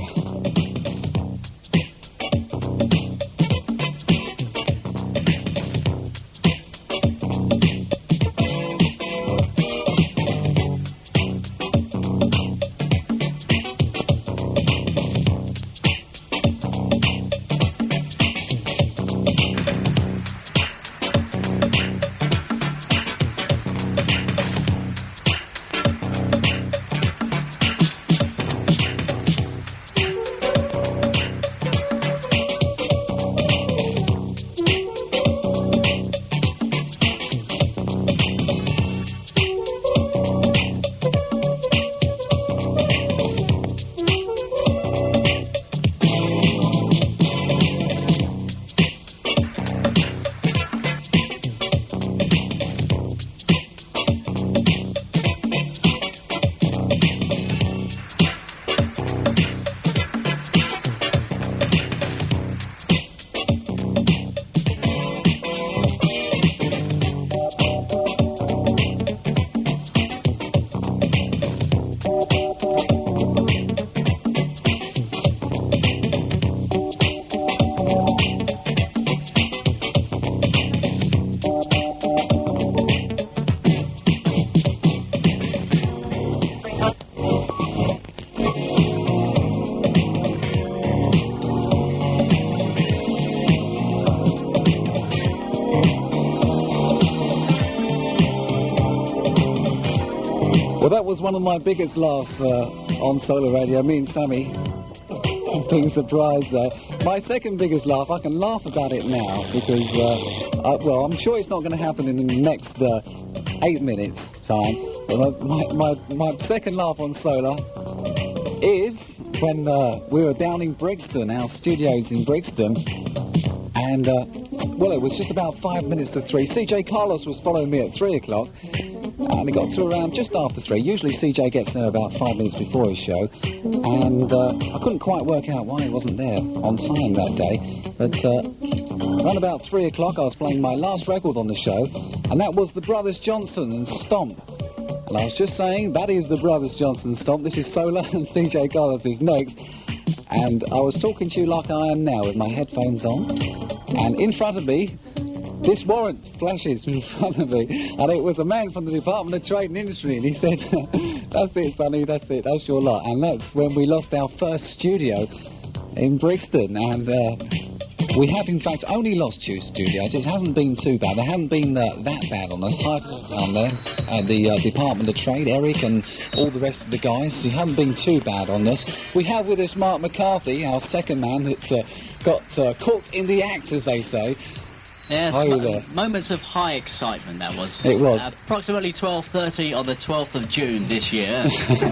that was one of my biggest laughs uh, on Solar Radio. Me and Sammy being surprised there. My second biggest laugh, I can laugh about it now because, uh, uh, well, I'm sure it's not going to happen in the next uh, eight minutes time. But my, my, my second laugh on Solar is when uh, we were down in Brixton, our studios in Brixton, and, uh, well, it was just about five minutes to three. C J Carlos was following me at three o'clock. And it got to around just after three. Usually C J gets there about five minutes before his show. And uh, I couldn't quite work out why he wasn't there on time that day. But uh, around about three o'clock I was playing my last record on the show. And that was the Brothers Johnson and Stomp. And I was just saying, that is the Brothers Johnson Stomp. This is Solar and C J Carlos is next. And I was talking to you like I am now with my headphones on. And in front of me, this warrant flashes in front of me, and it was a man from the Department of Trade and Industry, and he said, that's it, Sonny, that's it, that's your lot. And that's when we lost our first studio in Brixton, and uh, we have, in fact, only lost two studios. It hasn't been too bad. It hasn't been uh, that bad on us. Hyde down there, uh, the uh, Department of Trade, Eric, and all the rest of the guys, it hasn't been too bad on us. We have with us Mark McCarthy, our second man, that's uh, got uh, caught in the act, as they say. Yes, Hi mo- there. moments of high excitement that was. It was. Uh, approximately twelve thirty on the twelfth of June this year.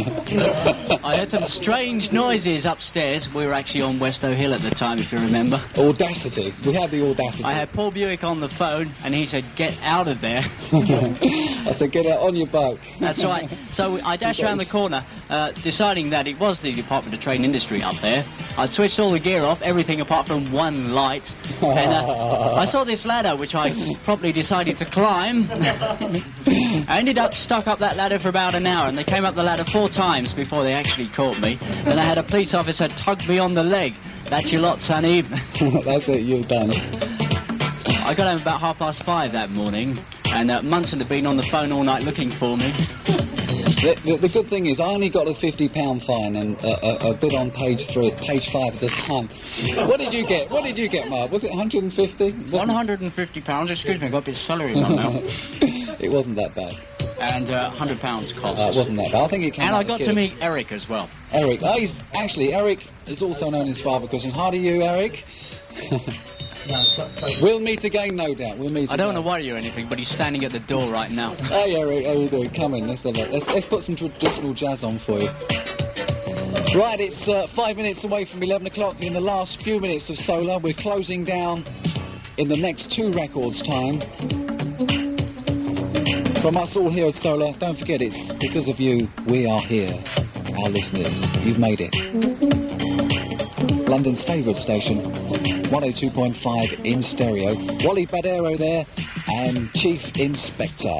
I heard some strange noises upstairs. We were actually on Westow Hill at the time, if you remember. Audacity. We had the audacity. I had Paul Buick on the phone, and he said, get out of there. I said, get out on your boat. That's right. So I dashed around the corner, uh, deciding that it was the Department of Trade and Industry up there. I'd switched all the gear off, everything apart from one light. And uh, I saw this ladder, which I promptly decided to climb. I ended up stuck up that ladder for about an hour, and they came up the ladder four times before they actually caught me. Then I had a police officer tug me on the leg. That's your lot, Sonny. That's it, you've done it. I got home about half past five that morning, and uh, Munson had been on the phone all night looking for me. The, the, the good thing is I only got a fifty pound fine and uh, a, a bit on page three, page five of the Sun. What did you get? What did you get, Mark? Was it one hundred fifty? one hundred fifty pounds, excuse me, I got a bit of celery in my mouth. It wasn't that bad. And uh, one hundred pounds cost. Uh, it wasn't that bad. I think it came And out I got the to kid. meet Eric as well. Eric. Oh, he's, actually, Eric is also known as Father Christian. Hi to you, Eric. We'll meet again, no doubt. We'll meet I don't again. want to worry you or anything, but he's standing at the door right now. Hey, Eric, how you doing? Come in, let's, have a, let's, let's put some traditional jazz on for you. Right, it's uh, five minutes away from eleven o'clock. In the last few minutes of Solar, we're closing down in the next two records' time. From us all here at Solar, don't forget it's because of you we are here, our listeners. You've made it. London's favourite station, one oh two point five in stereo. Wally Badero there and Chief Inspector.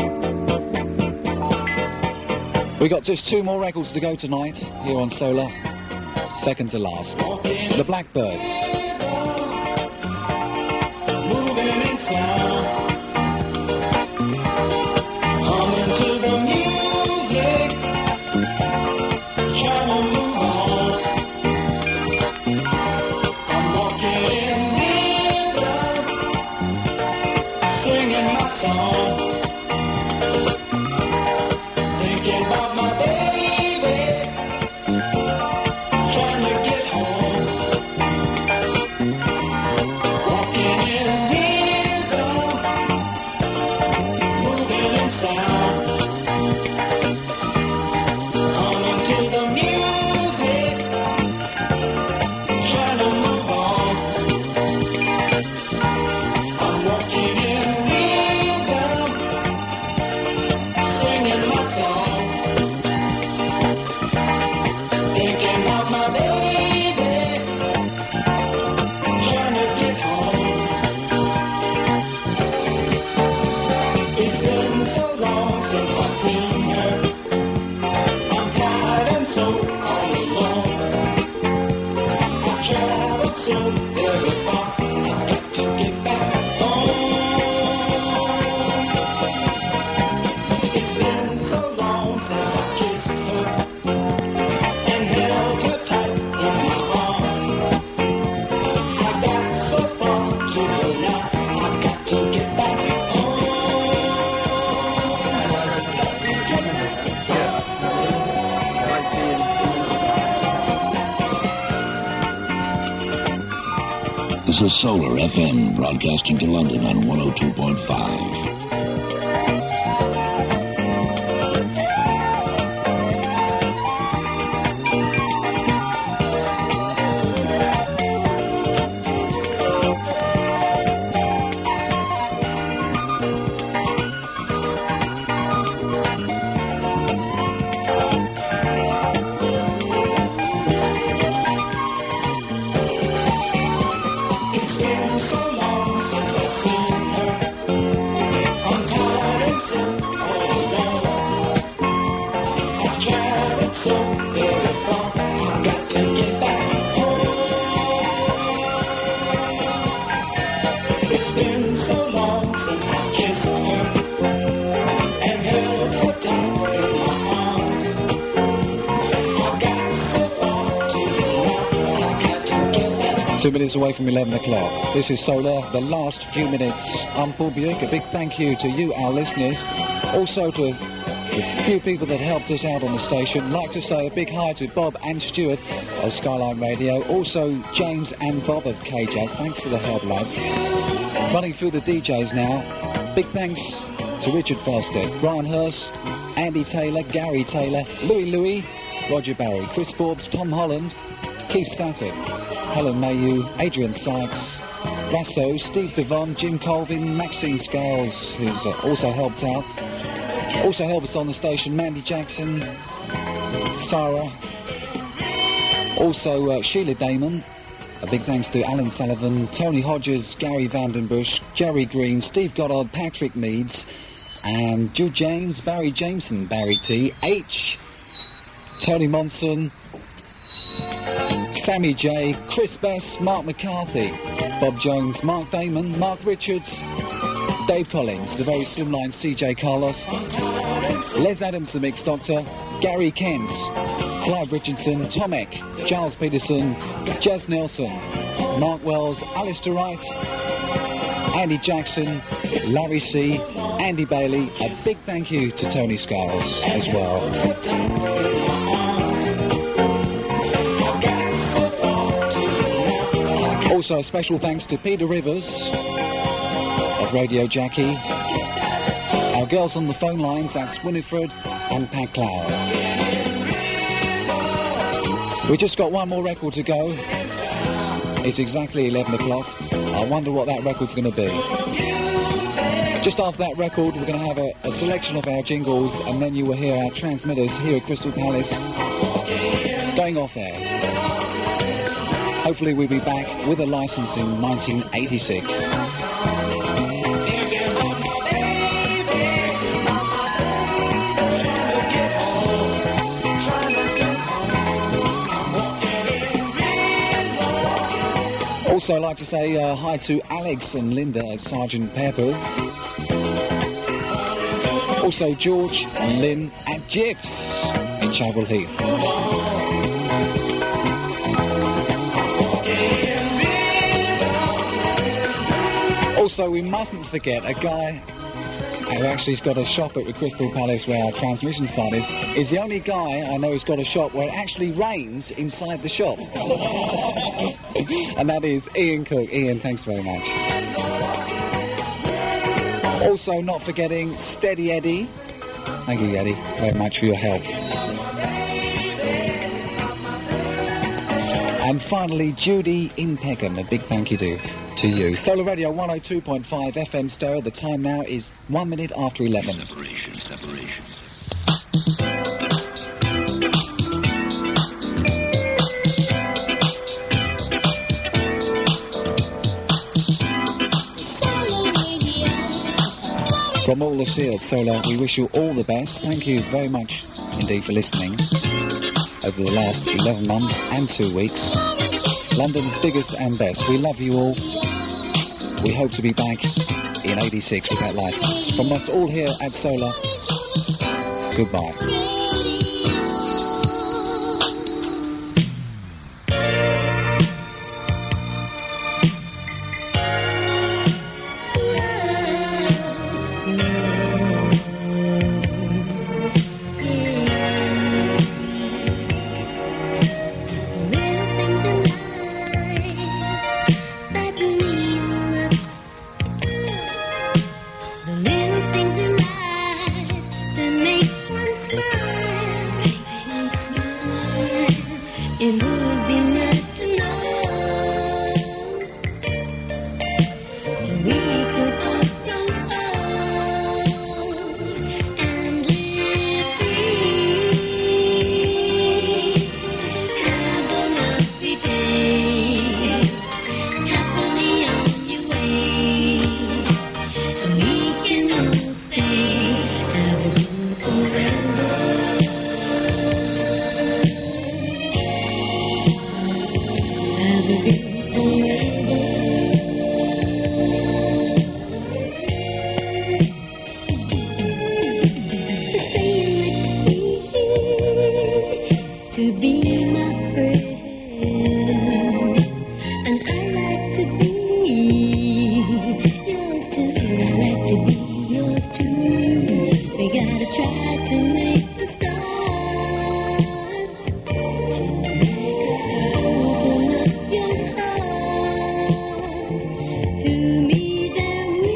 We got just two more records to go tonight here on Solar. Second to last. The Blackbirds. Moving in sound, humming to the music, trying to move on. I'm walking in rhythm, singing my song, thinking about my baby, trying to get home. Walking in rhythm, moving in sound, humming to the music, trying to move on. I'm walking in rhythm, is Solar F M, broadcasting to London on one oh two point five. It's been so long since I've seen her. I'm tired and so all alone. I've traveled so very far. I've got to get back home. It's been so long since I kissed her and held her tight in my arms. I've got so far to go now. I've got to get back. Two minutes away from eleven o'clock. This is Solar, the last few minutes. I'm Paul Buick. A big thank you to you, our listeners. Also to the few people that helped us out on the station. Like to say a big hi to Bob and Stuart of Skyline Radio. Also James and Bob of K-Jazz. Thanks for the help, lads. Running through the D Js now. Big thanks to Richard Felstead, Brian Hurst, Andy Taylor, Gary Taylor, Louis Louis, Roger Barry, Chris Forbes, Tom Holland, Keith Stafford, Helen Mayhew, Adrian Sykes, Rasso, Steve Devon, Jim Colvin, Maxine Scales, who's uh, also helped out. Also helped us on the station, Mandy Jackson, Sarah, also uh, Sheila Damon. A big thanks to Alan Sullivan, Tony Hodges, Gary Vandenbush, Jerry Green, Steve Goddard, Patrick Meads, and Jude James, Barry Jameson, Barry T, H, Tony Monson, Sammy J, Chris Bess, Mark McCarthy, Bob Jones, Mark Damon, Mark Richards, Dave Collins, the very slimline C J Carlos, Les Adams, the Mix Doctor, Gary Kent, Clive Richardson, Tom Eck, Giles Peterson, Jez Nelson, Mark Wells, Alistair Wright, Andy Jackson, Larry C, Andy Bailey. A big thank you to Tony Scales as well. Also, a special thanks to Peter Rivers of Radio Jackie. Our girls on the phone lines, that's Winifred and Pat Cloud. We just got one more record to go. It's exactly eleven o'clock. I wonder what that record's going to be. Just after that record, we're going to have a, a selection of our jingles, and then you will hear our transmitters here at Crystal Palace going off air. Hopefully we'll be back with a license in nineteen eighty-six. Also, I'd like to say uh, hi to Alex and Linda at Sergeant Pepper's. Also, George and Lynn at Jibs in Chapel Heath. Also, we mustn't forget a guy who actually has got a shop at the Crystal Palace where our transmission site is. Is the only guy I know who's got a shop where it actually rains inside the shop. And that is Ian Cook. Ian, thanks very much. Also, not forgetting Steady Eddie. Thank you, Eddie, very much for your help. And finally, Judy in Peckham. A big thank you to, to you. Solar Radio one oh two point five F M stereo. The time now is one minute after eleven. Separation, separation. From all the Shield Solar, we wish you all the best. Thank you very much indeed for listening over the last eleven months and two weeks. London's biggest and best. We love you all. We hope to be back in eighty-six with that license. From us all here at Solar, goodbye. That To be my friend, and I like to be yours too. I like to be yours too. We gotta try to make the stars to make us open up your heart to me that we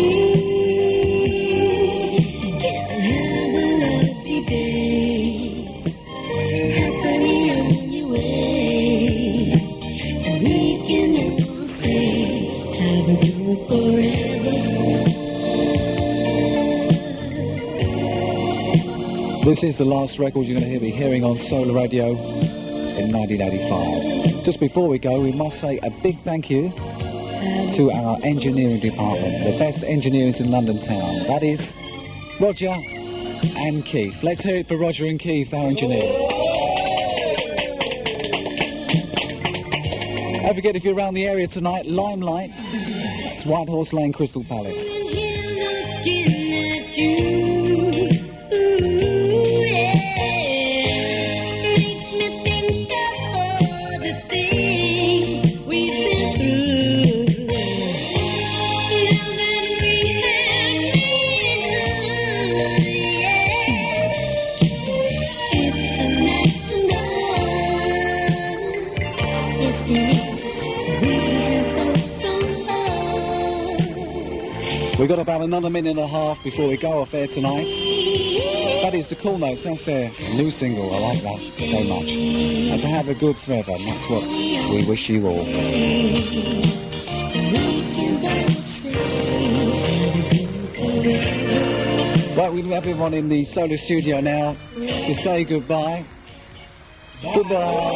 can have a lovely day. Happily on your way, and we can all say, have a good forever. This is the last record you're going to hear me hearing on Solar Radio in nineteen eighty-five. Just before we go, we must say a big thank you to our engineering department, the best engineers in London town. That is Roger and Keith. Let's hear it for Roger and Keith, our engineers. Don't forget, if you're around the area tonight, Limelight, it's White Horse Lane, Crystal Palace. Looking at you, ooh, yeah, makes me think of all the things we've been through. Now that we have made it, it's so nice to know. Yes, it is. We've got about another minute and a half before we go off air tonight. That is the Cool Notes. That's their new single. I like that so much. That's Have a Good Forever, and that's what we wish you all. Right, we have everyone in the Solar Studio now to say goodbye. Goodbye.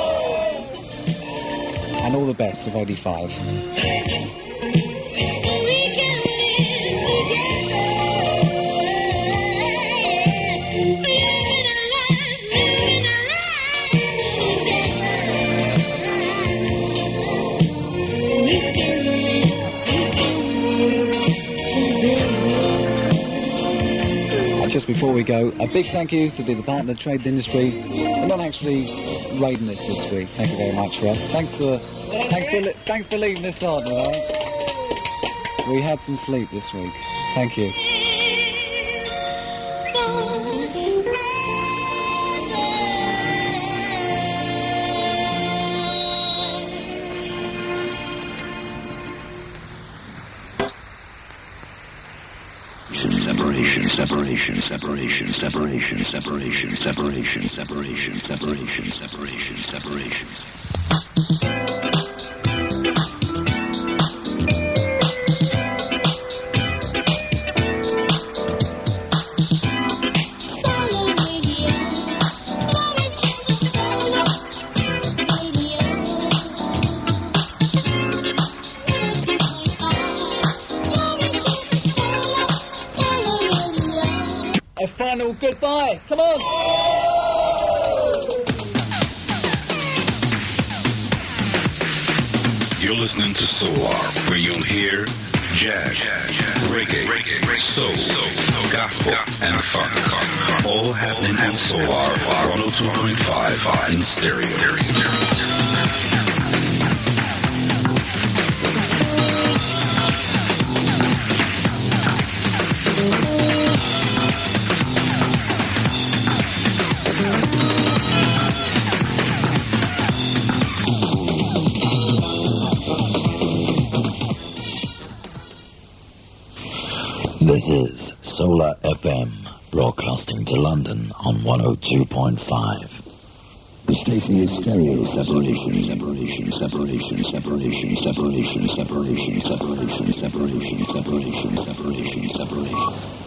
And all the best of eighty-five. Just before we go, a big thank you to the Department of Trade and Industry for not actually raiding us this week. Thank you very much for us. Thanks for, thanks for, thanks for leaving this on, all right? We had some sleep this week. Thank you. Separation, separation, separation, separation, separation, separation, separation, separation, separation, separation. Final goodbye. Come on. You're listening to Solar, where you'll hear jazz, reggae, reggae, soul, gospel, and funk. All happening on Solar one oh two point five in stereo. This is Solar F M, broadcasting to London on one oh two point five. The station is stereo separation, separation, separation, separation, separation, separation, separation, separation, separation, separation, separation.